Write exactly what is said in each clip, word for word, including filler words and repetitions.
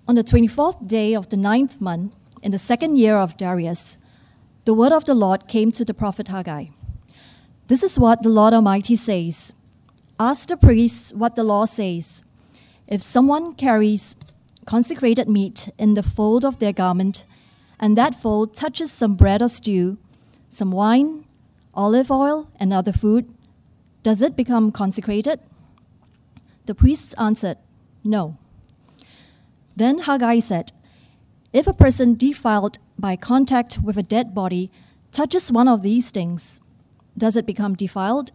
On the twenty-fourth day of the ninth month, in the second year of Darius, the word of the Lord came to the prophet Haggai. This is what the Lord Almighty says. Ask the priests what the law says. If someone carries consecrated meat in the fold of their garment, and that fold touches some bread or stew, some wine, olive oil, and other food, does it become consecrated? The priests answered, No. Then Haggai said, If a person defiled by contact with a dead body touches one of these things, does it become defiled?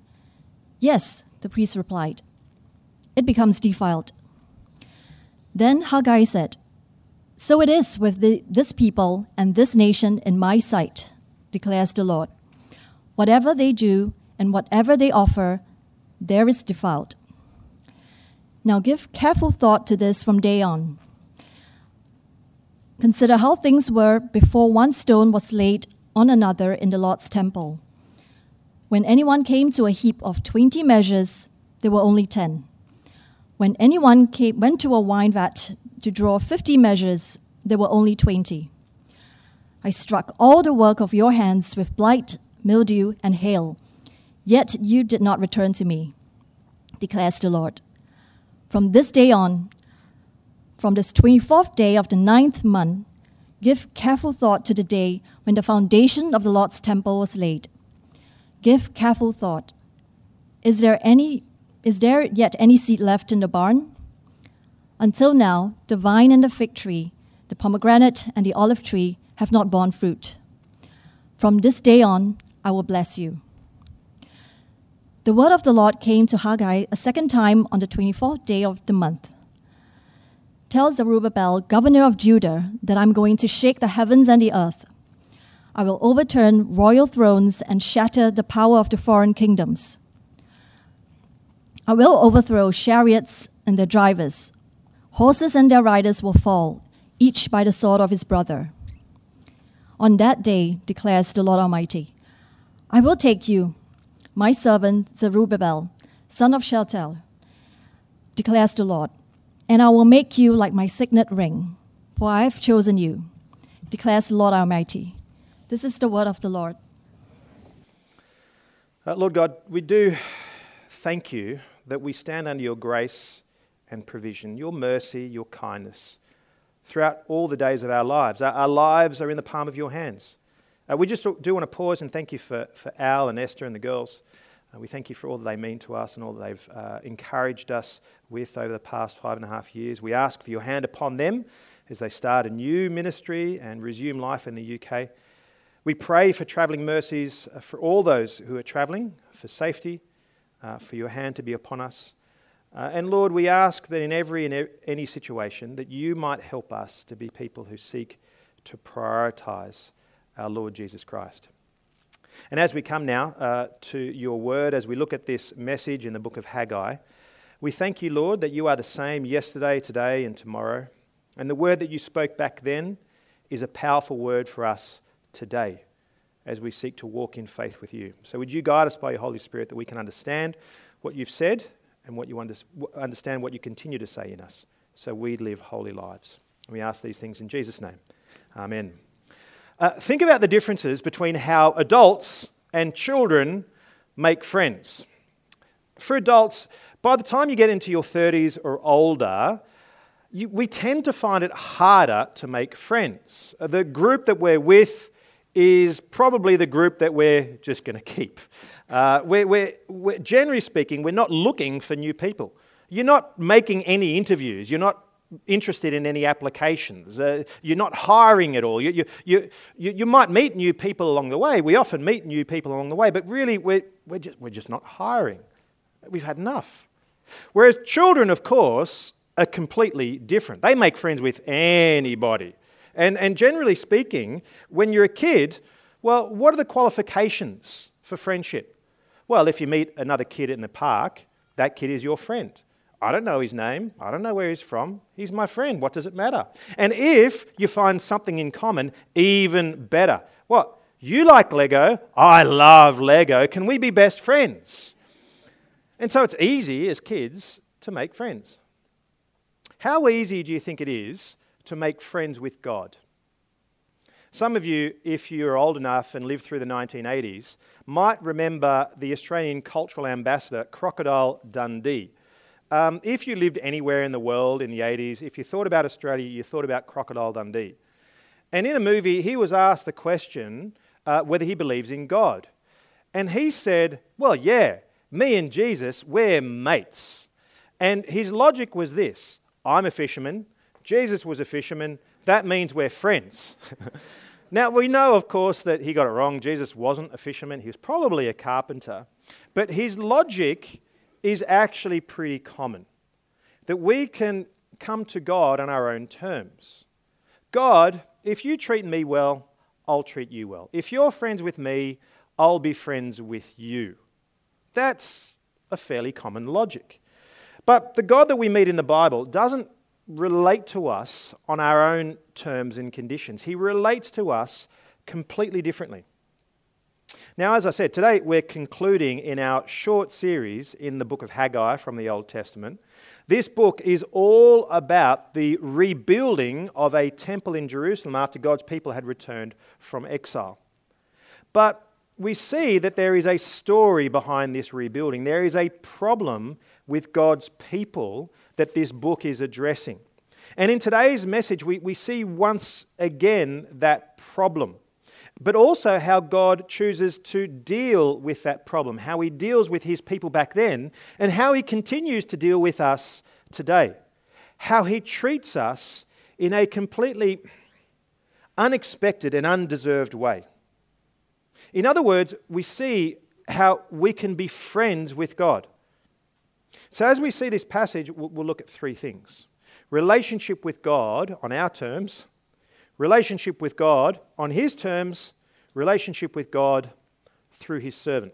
Yes, the priest replied. It becomes defiled. Then Haggai said, So it is with the, this people and this nation in my sight, declares the Lord. Whatever they do and whatever they offer, there is defiled. Now give careful thought to this from day on. Consider how things were before one stone was laid on another in the Lord's temple. When anyone came to a heap of twenty measures, there were only ten. When anyone came, went to a wine vat to draw fifty measures, there were only twenty. I struck all the work of your hands with blight, mildew, and hail, yet you did not return to me, declares the Lord. From this day on, from this twenty-fourth day of the ninth month, give careful thought to the day when the foundation of the Lord's temple was laid. Give careful thought. Is there any, is there yet any seed left in the barn? Until now, the vine and the fig tree, the pomegranate and the olive tree have not borne fruit. From this day on, I will bless you. The word of the Lord came to Haggai a second time on the twenty-fourth day of the month. Tell Zerubbabel, governor of Judah, that I'm going to shake the heavens and the earth. I will overturn royal thrones and shatter the power of the foreign kingdoms. I will overthrow chariots and their drivers. Horses and their riders will fall, each by the sword of his brother. On that day, declares the Lord Almighty, I will take you, my servant Zerubbabel, son of Shealtiel, declares the Lord, and I will make you like my signet ring, for I have chosen you, declares the Lord Almighty. This is the word of the Lord. Uh, Lord God, we do thank you that we stand under your grace and provision, your mercy, your kindness, throughout all the days of our lives. Our, our lives are in the palm of your hands. Uh, we just do want to pause and thank you for, for Al and Esther and the girls. Uh, we thank you for all that they mean to us and all that they've uh, encouraged us with over the past five and a half years. We ask for your hand upon them as they start a new ministry and resume life in the U K. We pray for travelling mercies for all those who are travelling, for safety, uh, for your hand to be upon us. Uh, and Lord, we ask that in every and e- any situation that you might help us to be people who seek to prioritise our Lord Jesus Christ. And as we come now uh, to your word, as we look at this message in the book of Haggai, we thank you, Lord, that you are the same yesterday, today, and tomorrow. And the word that you spoke back then is a powerful word for us today as we seek to walk in faith with you. So would you guide us by your Holy Spirit that we can understand what you've said and what you under- understand what you continue to say in us, so we live holy lives. And we ask these things in Jesus' name. Amen. Uh, think about the differences between how adults and children make friends. For adults, by the time you get into your thirties or older, you, we tend to find it harder to make friends. The group that we're with is probably the group that we're just going to keep. Uh, we're, we're, we're, generally speaking, we're not looking for new people. You're not making any interviews. You're not interested in any applications. Uh, you're not hiring at all. You, you, you, you, you might meet new people along the way. We often meet new people along the way, but really we're, we're, just, we're just not hiring. We've had enough. Whereas children, of course, are completely different. They make friends with anybody. And, and generally speaking, when you're a kid, well, what are the qualifications for friendship? Well, if you meet another kid in the park, that kid is your friend. I don't know his name. I don't know where he's from. He's my friend. What does it matter? And if you find something in common, even better. What? You like Lego. I love Lego. Can we be best friends? And so it's easy as kids to make friends. How easy do you think it is to make friends with God? Some of you, if you're old enough and lived through the nineteen eighties, might remember the Australian cultural ambassador, Crocodile Dundee. Um, if you lived anywhere in the world in the eighties, if you thought about Australia, you thought about Crocodile Dundee. And in a movie, he was asked the question uh, whether he believes in God. And he said, well, yeah, me and Jesus, we're mates. And his logic was this: I'm a fisherman, Jesus was a fisherman, that means we're friends. Now, we know, of course, that he got it wrong. Jesus wasn't a fisherman. He was probably a carpenter. But his logic is actually pretty common, that we can come to God on our own terms. God, if you treat me well, I'll treat you well. If you're friends with me, I'll be friends with you. That's a fairly common logic. But the God that we meet in the Bible doesn't relate to us on our own terms and conditions. He relates to us completely differently. Now, as I said, today we're concluding in our short series in the book of Haggai from the Old Testament. This book is all about the rebuilding of a temple in Jerusalem after God's people had returned from exile. But we see that there is a story behind this rebuilding. There is a problem with God's people that this book is addressing. And in today's message, we, we see once again that problem, but also how God chooses to deal with that problem, how he deals with his people back then, and how he continues to deal with us today. How he treats us in a completely unexpected and undeserved way. In other words, we see how we can be friends with God. So as we see this passage, we'll look at three things. Relationship with God on our terms, relationship with God on his terms, relationship with God through his servant.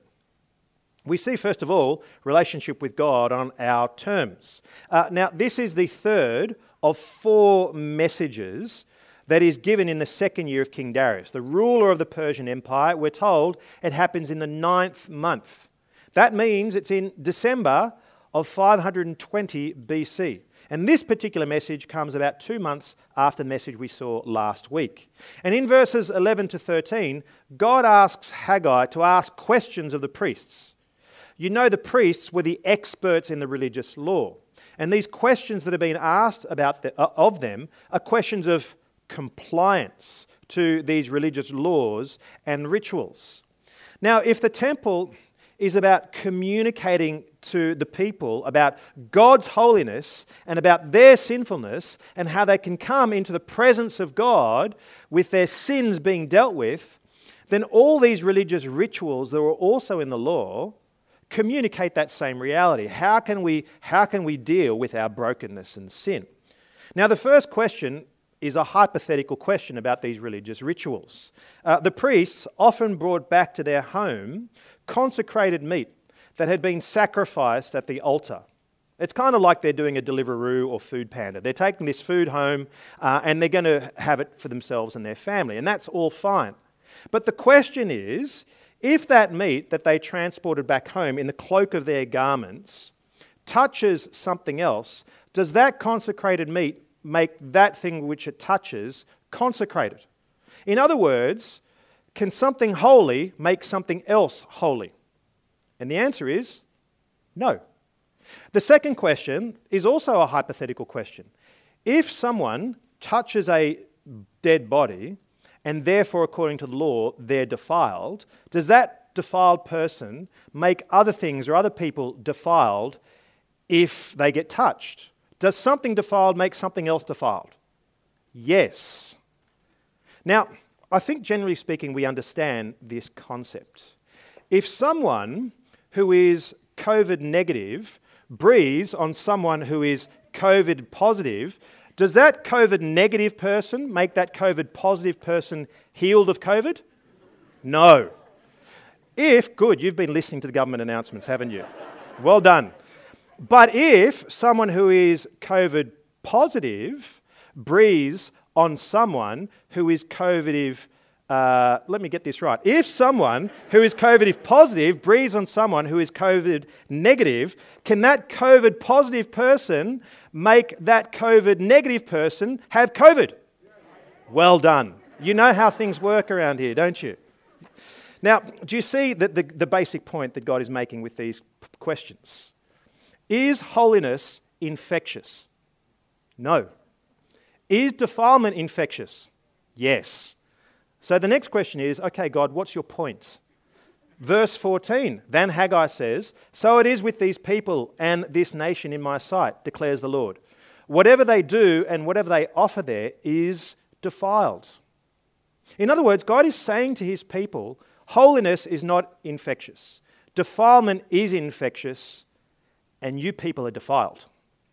We see, first of all, relationship with God on our terms. Uh, now, this is the third of four messages that is given in the second year of King Darius, the ruler of the Persian Empire. We're told it happens in the ninth month. That means it's in December of five hundred twenty B C. And this particular message comes about two months after the message we saw last week. And in verses eleven to thirteen, God asks Haggai to ask questions of the priests. You know, the priests were the experts in the religious law. And these questions that are being asked about the, uh, of them are questions of compliance to these religious laws and rituals. Now, if the temple is about communicating to the people about God's holiness and about their sinfulness and how they can come into the presence of God with their sins being dealt with, then all these religious rituals that were also in the law communicate that same reality. How can we, how can we deal with our brokenness and sin? Now, the first question is a hypothetical question about these religious rituals. Uh, the priests often brought back to their home consecrated meat that had been sacrificed at the altar. It's kind of like they're doing a Deliveroo or Food Panda. They're taking this food home uh, and they're going to have it for themselves and their family, and that's all fine. But the question is, if that meat that they transported back home in the cloak of their garments touches something else, does that consecrated meat make that thing which it touches consecrated? In other words, can something holy make something else holy? And the answer is no. The second question is also a hypothetical question. If someone touches a dead body, and therefore, according to the law, they're defiled, does that defiled person make other things or other people defiled if they get touched? Does something defiled make something else defiled? Yes. Now, I think generally speaking, we understand this concept. If someone who is COVID negative breathes on someone who is COVID positive, does that COVID negative person make that COVID positive person healed of COVID? No. If, good, you've been listening to the government announcements, haven't you? Well done. But if someone who is COVID positive breathes on someone who is COVID, uh, let me get this right. If someone who is COVID positive breathes on someone who is COVID negative, can that COVID positive person make that COVID negative person have COVID? Well done. You know how things work around here, don't you? Now, do you see the, the, the basic point that God is making with these p- questions? Is holiness infectious? No. Is defilement infectious? Yes. So the next question is, okay, God, what's your point? Verse fourteen, then Haggai says, so it is with these people and this nation in my sight, declares the Lord. Whatever they do and whatever they offer there is defiled. In other words, God is saying to his people, holiness is not infectious. Defilement is infectious, and you people are defiled.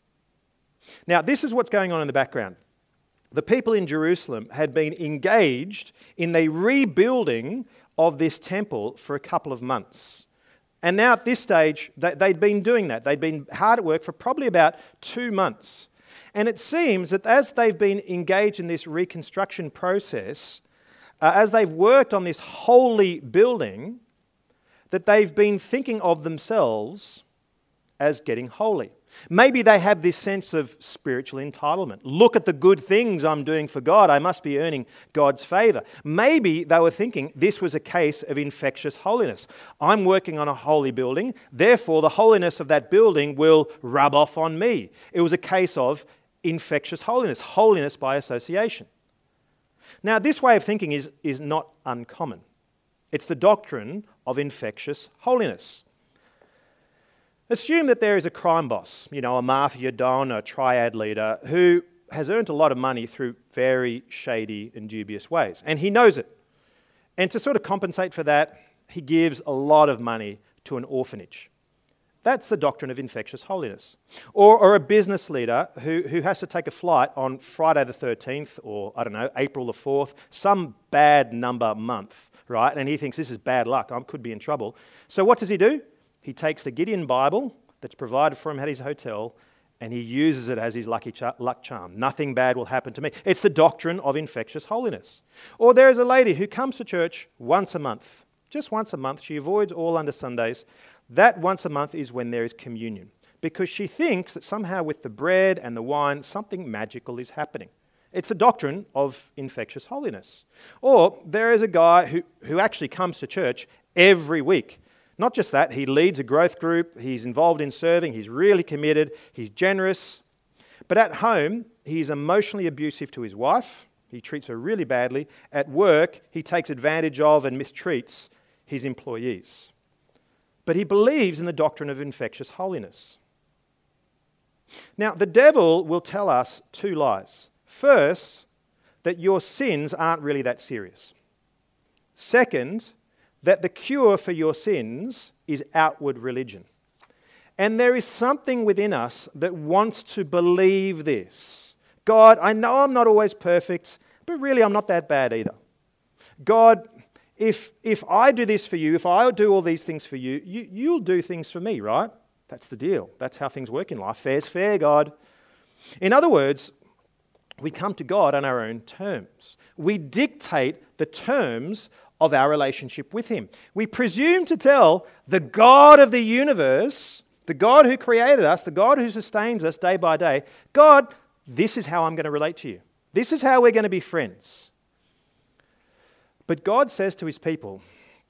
Now, this is what's going on in the background. The people in Jerusalem had been engaged in the rebuilding of this temple for a couple of months. And now at this stage, they'd been doing that. They'd been hard at work for probably about two months. And it seems that as they've been engaged in this reconstruction process, uh, as they've worked on this holy building, that they've been thinking of themselves as getting holy. Maybe they have this sense of spiritual entitlement. Look at the good things I'm doing for God. I must be earning God's favor. Maybe they were thinking this was a case of infectious holiness. I'm working on a holy building, therefore the holiness of that building will rub off on me. It was a case of infectious holiness, holiness by association. Now, this way of thinking is, is not uncommon. It's the doctrine of infectious holiness. Assume that there is a crime boss, you know, a mafia don, a triad leader, who has earned a lot of money through very shady and dubious ways. And he knows it. And to sort of compensate for that, he gives a lot of money to an orphanage. That's the doctrine of infectious holiness. Or, or a business leader who, who has to take a flight on Friday the thirteenth or, I don't know, April the fourth, some bad number month, right? And he thinks this is bad luck, I could be in trouble. So what does he do? He takes the Gideon Bible that's provided for him at his hotel and he uses it as his lucky char- luck charm. Nothing bad will happen to me. It's the doctrine of infectious holiness. Or there is a lady who comes to church once a month. Just once a month. She avoids all under Sundays. That once a month is when there is communion, because she thinks that somehow with the bread and the wine, something magical is happening. It's a doctrine of infectious holiness. Or there is a guy who, who actually comes to church every week. Not just that, he leads a growth group, he's involved in serving, he's really committed, he's generous. But at home, he's emotionally abusive to his wife, he treats her really badly. At work, he takes advantage of and mistreats his employees. But he believes in the doctrine of infectious holiness. Now, the devil will tell us two lies. First, that your sins aren't really that serious. Second, that the cure for your sins is outward religion. And there is something within us that wants to believe this. God, I know I'm not always perfect, but really I'm not that bad either. God, if, if I do this for you, if I do all these things for you, you, you'll do things for me, right? That's the deal. That's how things work in life. Fair's fair, God. In other words, we come to God on our own terms. We dictate the terms of our relationship with him. We presume to tell the God of the universe, the God who created us, the God who sustains us day by day, God, this is how I'm going to relate to you. This is how we're going to be friends. But God says to his people,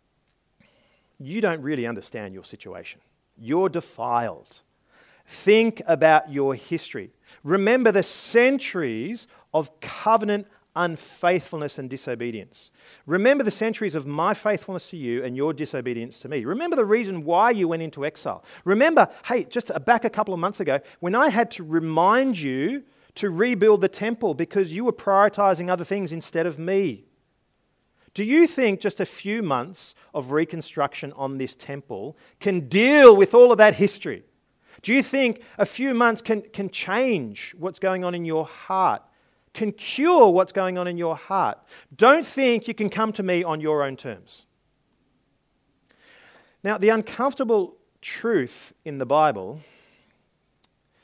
you don't really understand your situation. You're defiled. Think about your history. Remember the centuries of covenant unfaithfulness and disobedience. Remember the centuries of my faithfulness to you and your disobedience to me. Remember the reason why you went into exile. Remember, hey, just back a couple of months ago, when I had to remind you to rebuild the temple because you were prioritizing other things instead of me. Do you think just a few months of reconstruction on this temple can deal with all of that history? Do you think a few months can, can change what's going on in your heart? Can cure what's going on in your heart? Don't think you can come to me on your own terms. Now, the uncomfortable truth in the Bible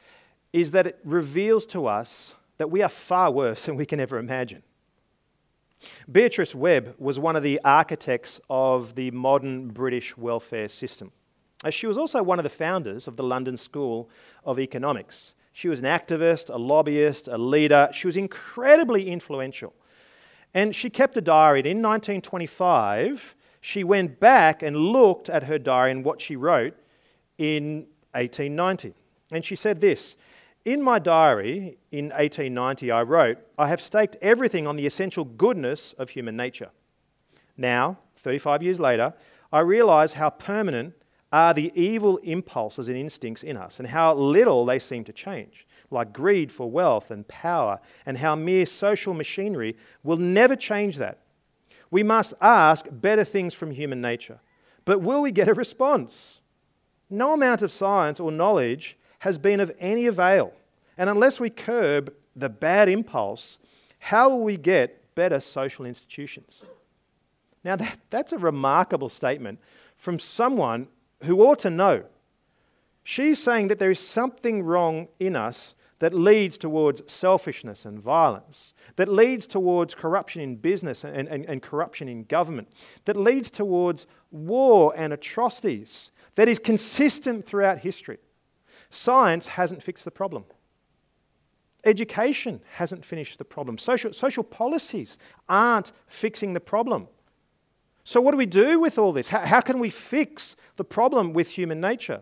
is that it reveals to us that we are far worse than we can ever imagine. Beatrice Webb was one of the architects of the modern British welfare system. She was also one of the founders of the London School of Economics. She was an activist, a lobbyist, a leader. She was incredibly influential. And she kept a diary. And in nineteen twenty-five, she went back and looked at her diary and what she wrote in eighteen ninety. And she said this, "In my diary in eighteen ninety, I wrote, I have staked everything on the essential goodness of human nature. Now, thirty-five years later, I realise how permanent are the evil impulses and instincts in us and how little they seem to change, like greed for wealth and power, and how mere social machinery will never change that. We must ask better things from human nature. But will we get a response? No amount of science or knowledge has been of any avail. And unless we curb the bad impulse, how will we get better social institutions?" Now, that, that's a remarkable statement from someone who ought to know. She's saying that there is something wrong in us that leads towards selfishness and violence, that leads towards corruption in business and, and, and corruption in government, that leads towards war and atrocities, that is consistent throughout history. Science hasn't fixed the problem. Education hasn't finished the problem. Social, social policies aren't fixing the problem. So what do we do with all this? How, how can we fix the problem with human nature?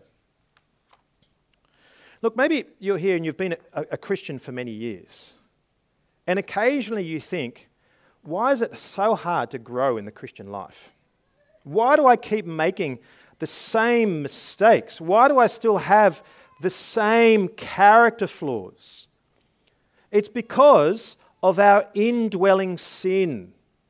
Look, maybe you're here and you've been a, a Christian for many years. And occasionally you think, why is it so hard to grow in the Christian life? Why do I keep making the same mistakes? Why do I still have the same character flaws? It's because of our indwelling sin.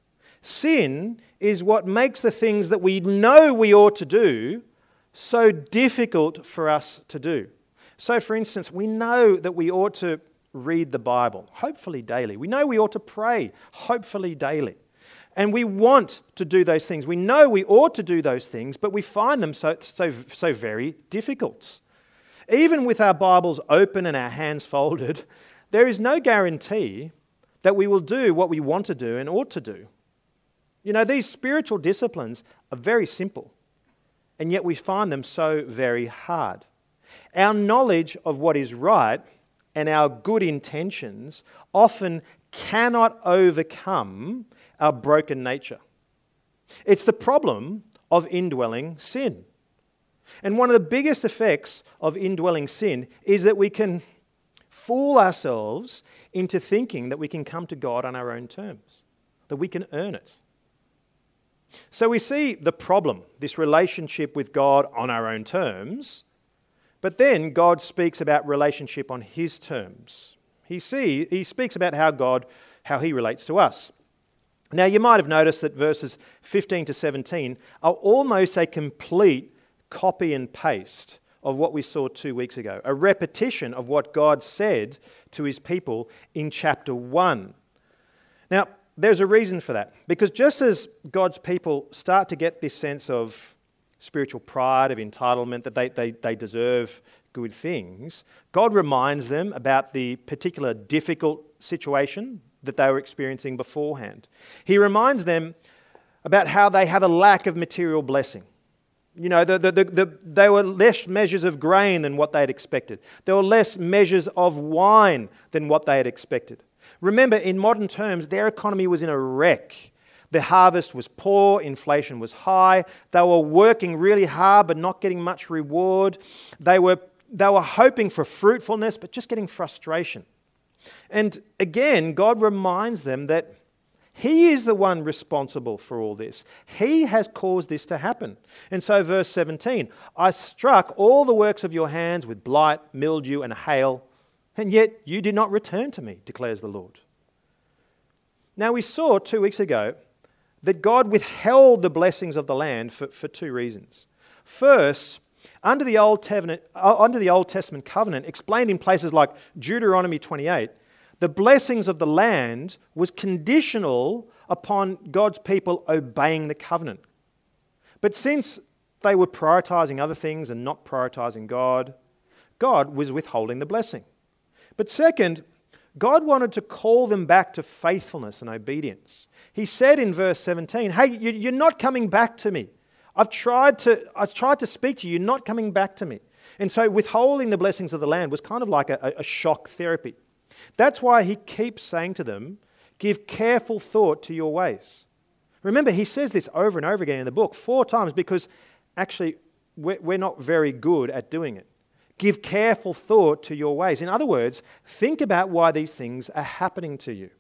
Sin is what makes the things that we know we ought to do so difficult for us to do. So, for instance, we know that we ought to read the Bible, hopefully daily. We know we ought to pray, hopefully daily. And we want to do those things. We know we ought to do those things, but we find them so, so, so very difficult. Even with our Bibles open and our hands folded, there is no guarantee that we will do what we want to do and ought to do. You know, these spiritual disciplines are very simple, and yet we find them so very hard. Our knowledge of what is right and our good intentions often cannot overcome our broken nature. It's the problem of indwelling sin. And one of the biggest effects of indwelling sin is that we can fool ourselves into thinking that we can come to God on our own terms, that we can earn it. So we see the problem, this relationship with God on our own terms, but then God speaks about relationship on His terms. He see, he speaks about how God, how He relates to us. Now you might have noticed that verses fifteen to seventeen are almost a complete copy and paste of what we saw two weeks ago, a repetition of what God said to His people in chapter one. Now, there's a reason for that, because just as God's people start to get this sense of spiritual pride, of entitlement, that they, they, they deserve good things, God reminds them about the particular difficult situation that they were experiencing beforehand. He reminds them about how they have a lack of material blessing. You know, the, the, the, the, there were less measures of grain than what they had expected. There were less measures of wine than what they had expected. Remember, in modern terms, their economy was in a wreck. The harvest was poor, inflation was high. They were working really hard but not getting much reward. They were, they were hoping for fruitfulness but just getting frustration. And again, God reminds them that He is the one responsible for all this. He has caused this to happen. And so verse seventeen, I struck all the works of your hands with blight, mildew, and hail, and yet you did not return to me, declares the Lord. Now we saw two weeks ago that God withheld the blessings of the land for, for two reasons. First, under the Old Testament, under the Old Testament covenant, explained in places like Deuteronomy twenty-eight, the blessings of the land was conditional upon God's people obeying the covenant. But since they were prioritizing other things and not prioritizing God, God was withholding the blessing. But second, God wanted to call them back to faithfulness and obedience. He said in verse seventeen, hey, you're not coming back to me. I've tried to, I've tried to speak to you, you're not coming back to me. And so withholding the blessings of the land was kind of like a, a shock therapy. That's why he keeps saying to them, give careful thought to your ways. Remember, he says this over and over again in the book, four times, because actually we're, we're not very good at doing it. Give careful thought to your ways. In other words, think about why these things are happening to you.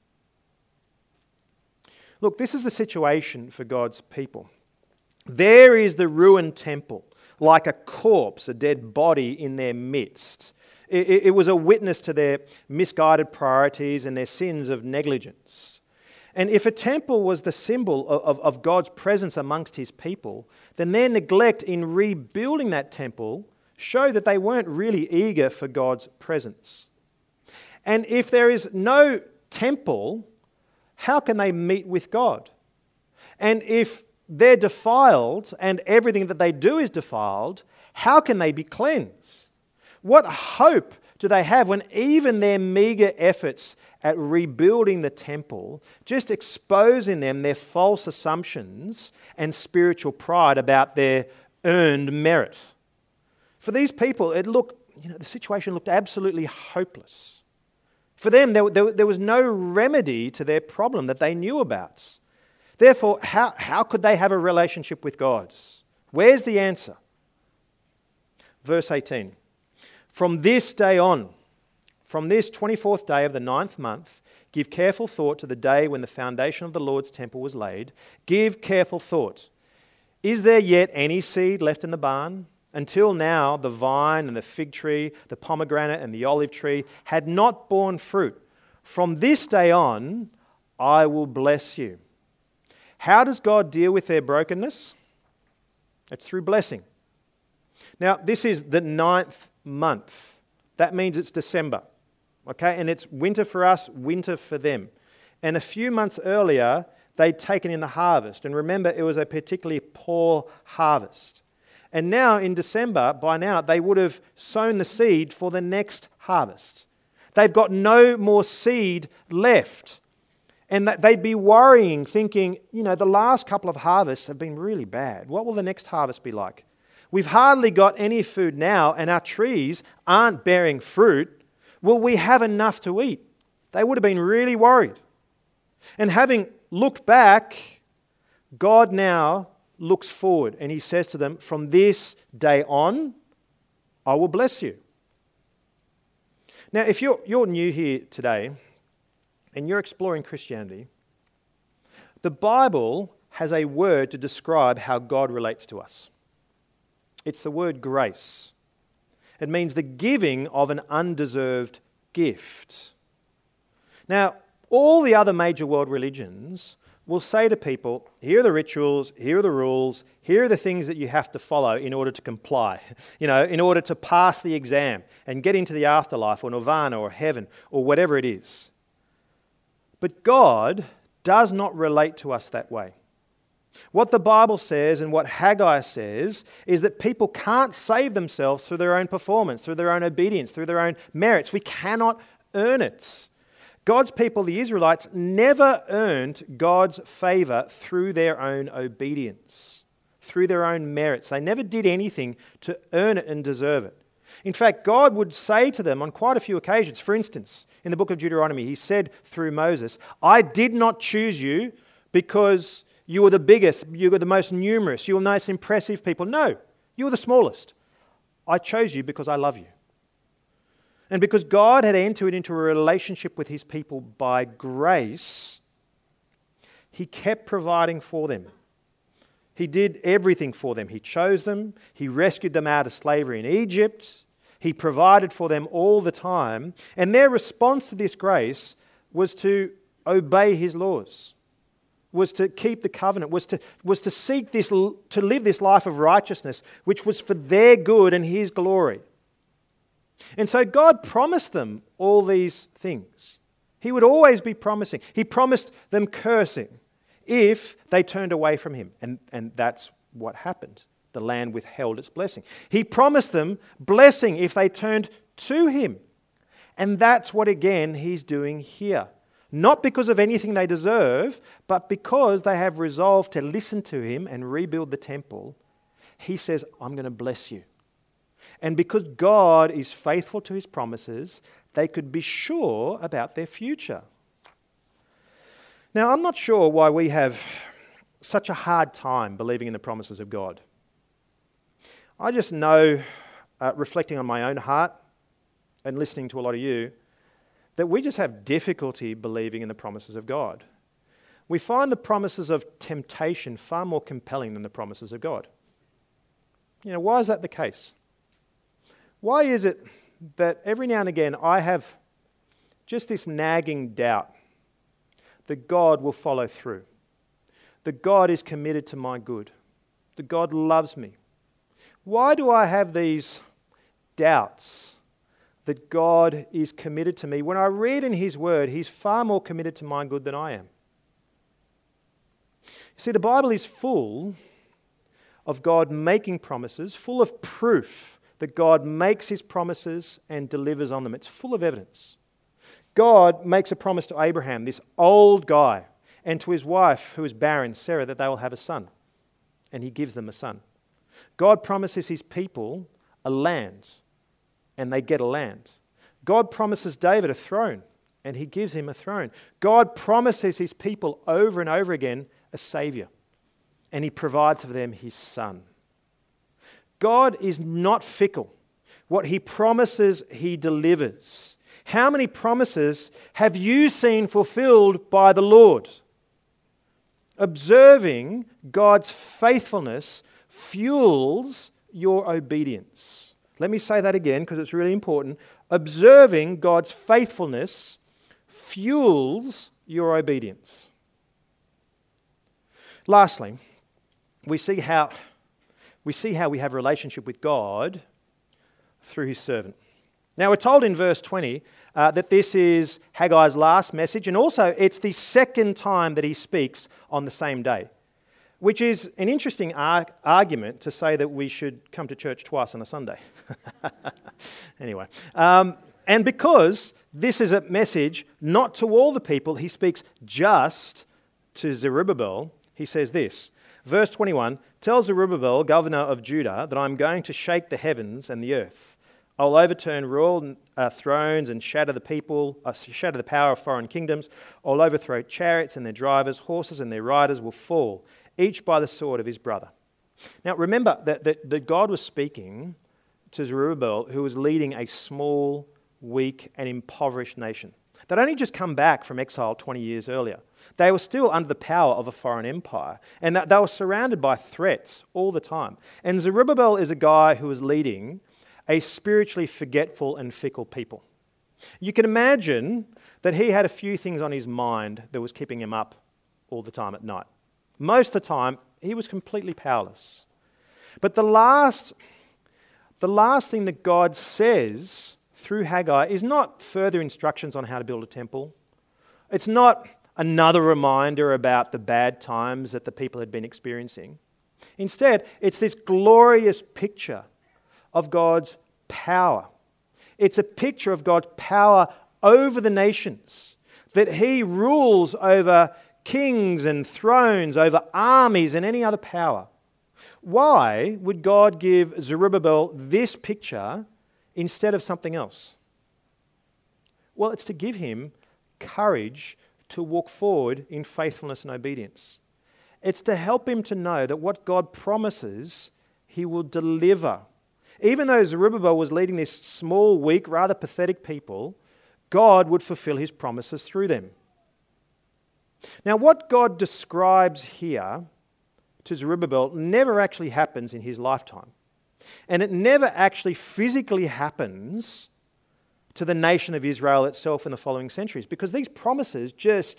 Look, this is the situation for God's people. There is the ruined temple, like a corpse, a dead body in their midst. It, it, it was a witness to their misguided priorities and their sins of negligence. And if a temple was the symbol of, of, of God's presence amongst his people, then their neglect in rebuilding that temple showed that they weren't really eager for God's presence. And if there is no temple, how can they meet with God? And if they're defiled and everything that they do is defiled, how can they be cleansed? What hope do they have when even their meager efforts at rebuilding the temple just expose in them their false assumptions and spiritual pride about their earned merit? For these people, it looked, you know, the situation looked absolutely hopeless. For them, there, there, there was no remedy to their problem that they knew about. Therefore, how, how could they have a relationship with God? Where's the answer? Verse eighteen. From this day on, from this twenty-fourth day of the ninth month, give careful thought to the day when the foundation of the Lord's temple was laid. Give careful thought. Is there yet any seed left in the barn? Until now, the vine and the fig tree, the pomegranate and the olive tree had not borne fruit. From this day on, I will bless you. How does God deal with their brokenness? It's through blessing. Now, this is the ninth month. That means it's December. Okay, and it's winter for us, winter for them. And a few months earlier, they'd taken in the harvest. And remember, it was a particularly poor harvest. And now in December, by now, they would have sown the seed for the next harvest. They've got no more seed left. And they'd be worrying, thinking, you know, the last couple of harvests have been really bad. What will the next harvest be like? We've hardly got any food now, and our trees aren't bearing fruit. Will we have enough to eat? They would have been really worried. And having looked back, God now looks forward and he says to them, from this day on, I will bless you. Now, if you're, you're new here today and you're exploring Christianity, the Bible has a word to describe how God relates to us. It's the word grace. It means the giving of an undeserved gift. Now, all the other major world religions will say to people, here are the rituals, here are the rules, here are the things that you have to follow in order to comply, you know, in order to pass the exam and get into the afterlife or nirvana or heaven or whatever it is. But God does not relate to us that way. What the Bible says and what Haggai says is that people can't save themselves through their own performance, through their own obedience, through their own merits. We cannot earn it. God's people, the Israelites, never earned God's favor through their own obedience, through their own merits. They never did anything to earn it and deserve it. In fact, God would say to them on quite a few occasions, for instance, in the book of Deuteronomy, he said through Moses, I did not choose you because you were the biggest, you were the most numerous, you were the most impressive people. No, you were the smallest. I chose you because I love you. And because God had entered into a relationship with his people by grace, he kept providing for them. He did everything for them. He chose them. He rescued them out of slavery in Egypt. He provided for them all the time. And their response to this grace was to obey his laws, was to keep the covenant, was to, was to seek this, to live this life of righteousness, which was for their good and his glory. And so God promised them all these things. He would always be promising. He promised them cursing if they turned away from him. And, and that's what happened. The land withheld its blessing. He promised them blessing if they turned to him. And that's what, again, he's doing here. Not because of anything they deserve, but because they have resolved to listen to him and rebuild the temple. He says, I'm going to bless you. And because God is faithful to his promises, they could be sure about their future. Now, I'm not sure why we have such a hard time believing in the promises of God. I just know, uh, reflecting on my own heart and listening to a lot of you, that we just have difficulty believing in the promises of God. We find the promises of temptation far more compelling than the promises of God. You know, why is that the case? Why is it that every now and again I have just this nagging doubt that God will follow through, that God is committed to my good, that God loves me? Why do I have these doubts that God is committed to me when I read in his word he's far more committed to my good than I am? You see, the Bible is full of God making promises, full of proof that God makes his promises and delivers on them. It's full of evidence. God makes a promise to Abraham, this old guy, and to his wife, who is barren, Sarah, that they will have a son. And he gives them a son. God promises his people a land, and they get a land. God promises David a throne, and he gives him a throne. God promises his people over and over again a saviour, and he provides for them his son. God is not fickle. What he promises, he delivers. How many promises have you seen fulfilled by the Lord? Observing God's faithfulness fuels your obedience. Let me say that again because it's really important. Observing God's faithfulness fuels your obedience. Lastly, we see how we see how we have a relationship with God through his servant. Now, we're told in verse twenty uh, that this is Haggai's last message, and also it's the second time that he speaks on the same day, which is an interesting ar- argument to say that we should come to church twice on a Sunday. Anyway, um, and because this is a message not to all the people, he speaks just to Zerubbabel. He says this, verse twenty-one, "Tell Zerubbabel, governor of Judah, that I'm going to shake the heavens and the earth. I'll overturn royal uh, thrones and shatter the people, uh, shatter the power of foreign kingdoms. I'll overthrow chariots and their drivers, horses and their riders will fall, each by the sword of his brother." Now remember that, that, that God was speaking to Zerubbabel, who was leading a small, weak and impoverished nation. They'd only just come back from exile twenty years earlier. They were still under the power of a foreign empire, and that they were surrounded by threats all the time. And Zerubbabel is a guy who was leading a spiritually forgetful and fickle people. You can imagine that he had a few things on his mind that was keeping him up all the time at night. Most of the time, he was completely powerless. But the last, the last thing that God says through Haggai is not further instructions on how to build a temple. It's not another reminder about the bad times that the people had been experiencing. Instead, it's this glorious picture of God's power. It's a picture of God's power over the nations, that he rules over kings and thrones, over armies and any other power. Why would God give Zerubbabel this picture instead of something else? Well, it's to give him courage to walk forward in faithfulness and obedience. It's to help him to know that what God promises, he will deliver. Even though Zerubbabel was leading this small, weak, rather pathetic people, God would fulfill his promises through them. Now, what God describes here to Zerubbabel never actually happens in his lifetime. And it never actually physically happens to the nation of Israel itself in the following centuries, because these promises just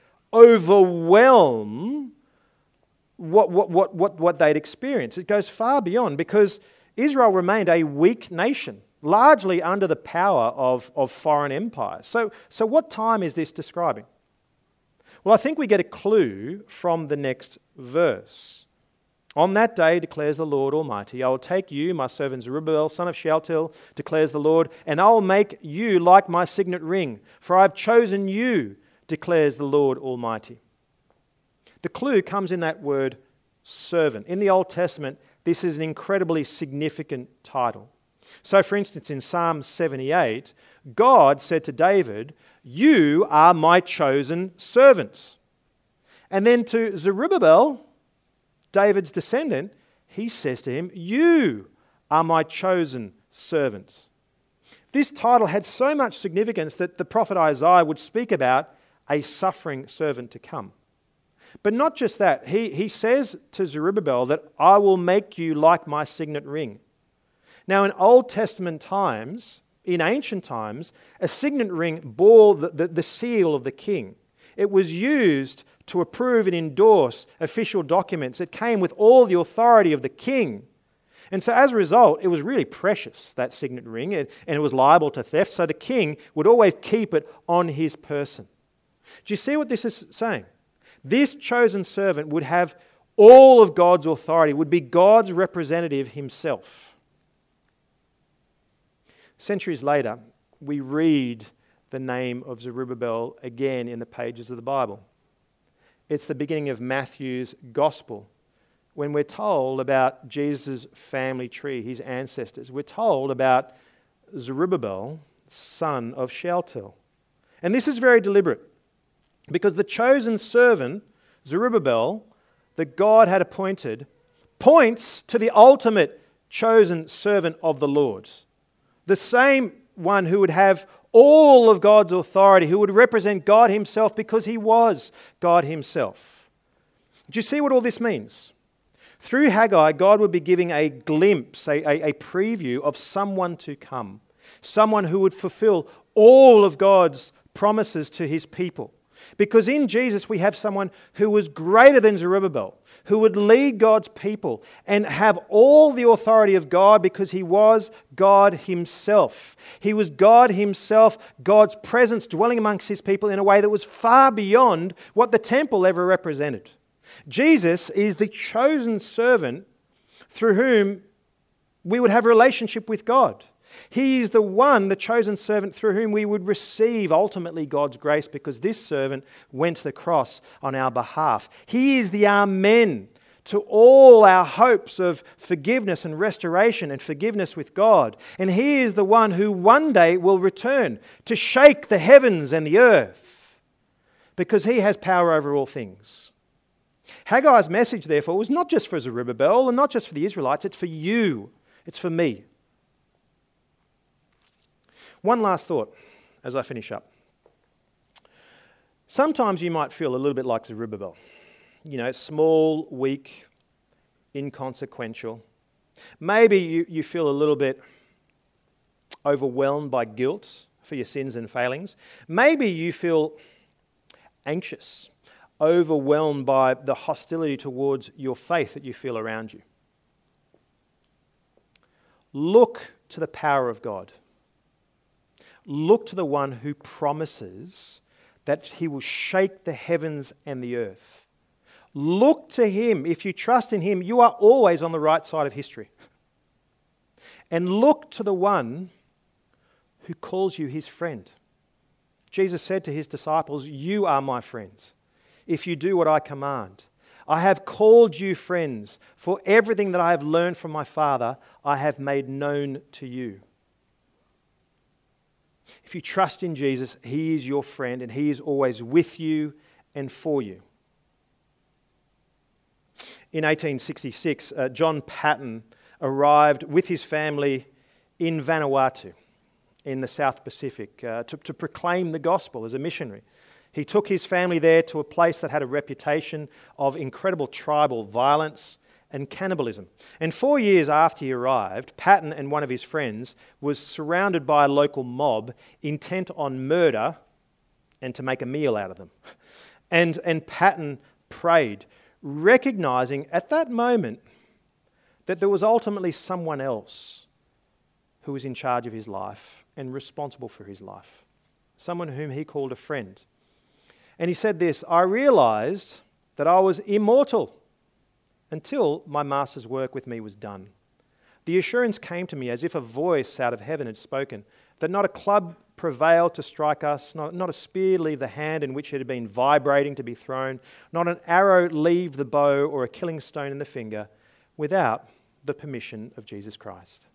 overwhelm what, what, what, what, what they'd experienced. It goes far beyond, because Israel remained a weak nation, largely under the power of, of foreign empires. So, so what time is this describing? Well, I think we get a clue from the next verse. On that day, declares the Lord Almighty, I will take you, my servant Zerubbabel, son of Shealtiel, declares the Lord, and I will make you like my signet ring, for I have chosen you, declares the Lord Almighty. The clue comes in that word servant. In the Old Testament, this is an incredibly significant title. So, for instance, in Psalm seventy-eight, God said to David, you are my chosen servants. And then to Zerubbabel, David's descendant, he says to him, you are my chosen servants. This title had so much significance that the prophet Isaiah would speak about a suffering servant to come. But not just that, he, he says to Zerubbabel that I will make you like my signet ring. Now in Old Testament times, in ancient times, a signet ring bore the, the, the seal of the king. It was used to approve and endorse official documents. It came with all the authority of the king. And so as a result, it was really precious, that signet ring, and it was liable to theft, so the king would always keep it on his person. Do you see what this is saying? This chosen servant would have all of God's authority, would be God's representative himself. Centuries later, we read the name of Zerubbabel again in the pages of the Bible. It's the beginning of Matthew's Gospel. When we're told about Jesus' family tree, his ancestors, we're told about Zerubbabel, son of Shealtiel. And this is very deliberate, because the chosen servant, Zerubbabel, that God had appointed, points to the ultimate chosen servant of the Lord. The same one who would have all of God's authority, who would represent God himself because he was God himself. Do you see what all this means? Through Haggai, God would be giving a glimpse, a, a, a preview of someone to come. Someone who would fulfill all of God's promises to his people. Because in Jesus we have someone who was greater than Zerubbabel, who would lead God's people and have all the authority of God because he was God himself. He was God himself, God's presence dwelling amongst his people in a way that was far beyond what the temple ever represented. Jesus is the chosen servant through whom we would have a relationship with God. He is the one, the chosen servant, through whom we would receive ultimately God's grace, because this servant went to the cross on our behalf. He is the Amen to all our hopes of forgiveness and restoration and forgiveness with God. And he is the one who one day will return to shake the heavens and the earth, because he has power over all things. Haggai's message, therefore, was not just for Zerubbabel and not just for the Israelites, it's for you, it's for me. One last thought as I finish up. Sometimes you might feel a little bit like Zerubbabel. You know, small, weak, inconsequential. Maybe you, you feel a little bit overwhelmed by guilt for your sins and failings. Maybe you feel anxious, overwhelmed by the hostility towards your faith that you feel around you. Look to the power of God. Look to the one who promises that he will shake the heavens and the earth. Look to him. If you trust in him, you are always on the right side of history. And look to the one who calls you his friend. Jesus said to his disciples, "You are my friends, if you do what I command. I have called you friends, for everything that I have learned from my Father, I have made known to you." If you trust in Jesus, he is your friend and he is always with you and for you. In eighteen sixty-six, uh, John Paton arrived with his family in Vanuatu in the South Pacific uh, to, to proclaim the gospel as a missionary. He took his family there to a place that had a reputation of incredible tribal violence and cannibalism. And four years after he arrived, Paton and one of his friends was surrounded by a local mob intent on murder and to make a meal out of them. And, and Paton prayed, recognizing at that moment that there was ultimately someone else who was in charge of his life and responsible for his life, someone whom he called a friend. And he said this, "I realized that I was immortal until my master's work with me was done. The assurance came to me as if a voice out of heaven had spoken, that not a club prevailed to strike us, not, not a spear leave the hand in which it had been vibrating to be thrown, not an arrow leave the bow or a killing stone in the finger, without the permission of Jesus Christ.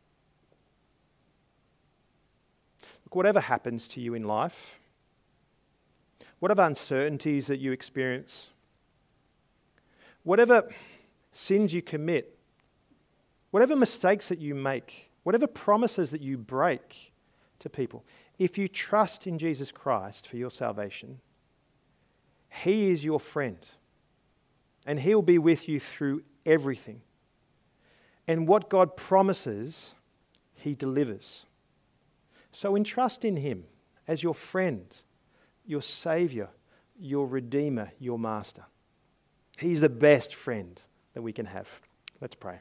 Look, whatever happens to you in life, whatever uncertainties that you experience, whatever sins you commit, whatever mistakes that you make, whatever promises that you break to people, if you trust in Jesus Christ for your salvation, He is your friend and He will be with you through everything. And what God promises, He delivers. So entrust in Him as your friend, your Saviour, your Redeemer, your Master. He's the best friend that we can have. Let's pray.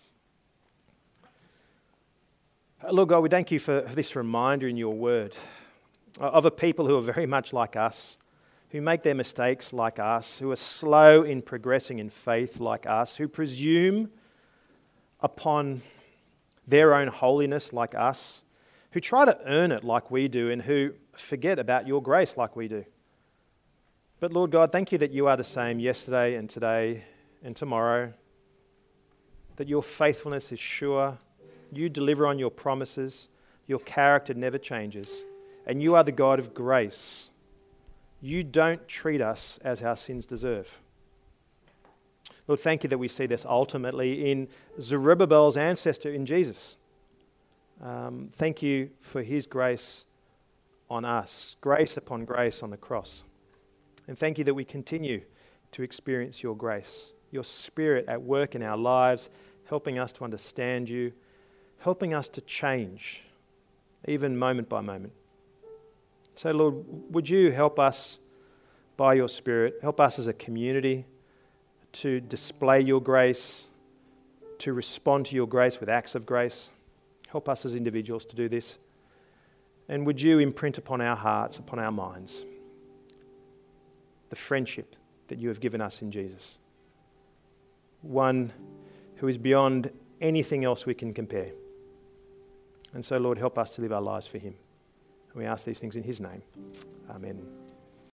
Lord God, we thank you for this reminder in your word of a people who are very much like us, who make their mistakes like us, who are slow in progressing in faith like us, who presume upon their own holiness like us, who try to earn it like we do, and who forget about your grace like we do. But Lord God, thank you that you are the same yesterday and today and tomorrow, that your faithfulness is sure, you deliver on your promises, your character never changes, and you are the God of grace. You don't treat us as our sins deserve. Lord, thank you that we see this ultimately in Zerubbabel's ancestor, in Jesus. Um, thank you for his grace on us, grace upon grace on the cross. And thank you that we continue to experience your grace, your Spirit at work in our lives, helping us to understand you, helping us to change, even moment by moment. So, Lord, would you help us by your Spirit, help us as a community to display your grace, to respond to your grace with acts of grace. Help us as individuals to do this. And would you imprint upon our hearts, upon our minds, the friendship that you have given us in Jesus. One who is beyond anything else we can compare. And so, Lord, help us to live our lives for him. And we ask these things in his name. Amen.